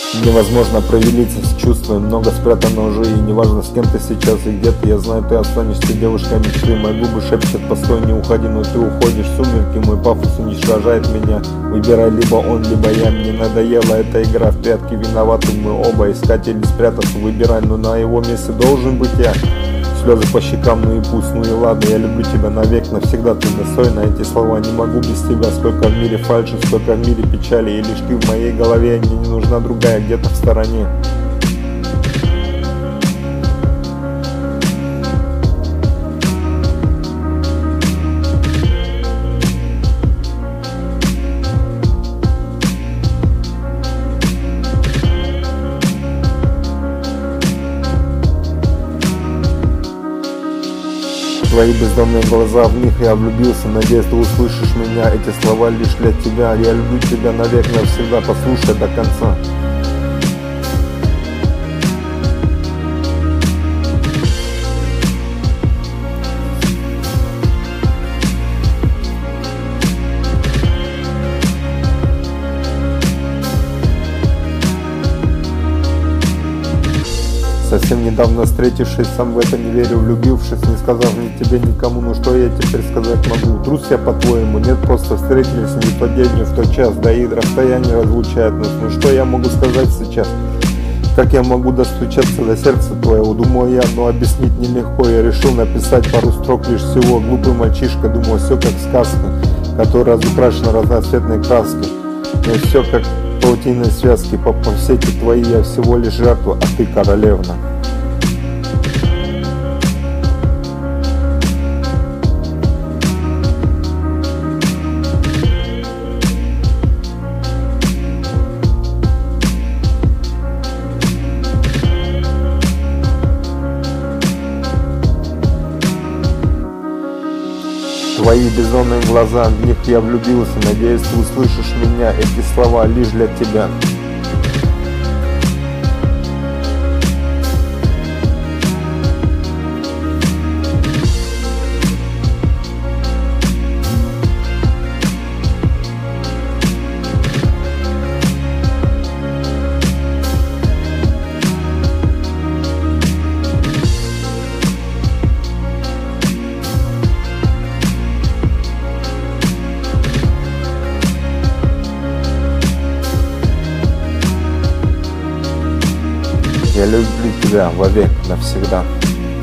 Невозможно провелиться с чувствами, много спрятано уже. И неважно, с кем ты сейчас и где ты, я знаю, ты останешься девушкой мечты. Мои губы шепчут: постой, не уходи, но ты уходишь. Сумерки, мой пафос уничтожает меня. Выбирай либо он, либо я. Мне надоела эта игра в прятки, виноваты мы оба. Искать или спрятаться, выбирай, но на его месте должен быть я. Слезы по щекам, ну и пусть, ну и ладно. Я люблю тебя навек, навсегда ты достойна. Эти слова не могу без тебя. Сколько в мире фальши, сколько в мире печали. И лишь ты в моей голове, мне не нужна другая где-то в стороне. Твои бездомные глаза, в них я влюбился. Надеюсь, ты услышишь меня. Эти слова лишь для тебя. Я люблю тебя навек, навсегда. Послушай до конца. Совсем недавно встретившись, сам в это не верю, влюбившись, не сказав ни тебе, никому. Ну что я теперь сказать могу? Трус я, по-твоему? Нет, просто встретились не в тот день, не в тот час. Да и расстояние разлучает нас. Ну что я могу сказать сейчас? Как я могу достучаться до сердца твоего? Думаю я, но объяснить нелегко. Я решил написать пару строк лишь всего. Глупый мальчишка, думаю, все как сказка, которая разукрашена разноцветной краской. Но все как паутинные связки, по сети твои. Я всего лишь жертва, а ты королевна. Твои бездонные глаза, в них я влюбился. Надеюсь, ты услышишь меня. Эти слова лишь для тебя. Я люблю тебя вовек, навсегда.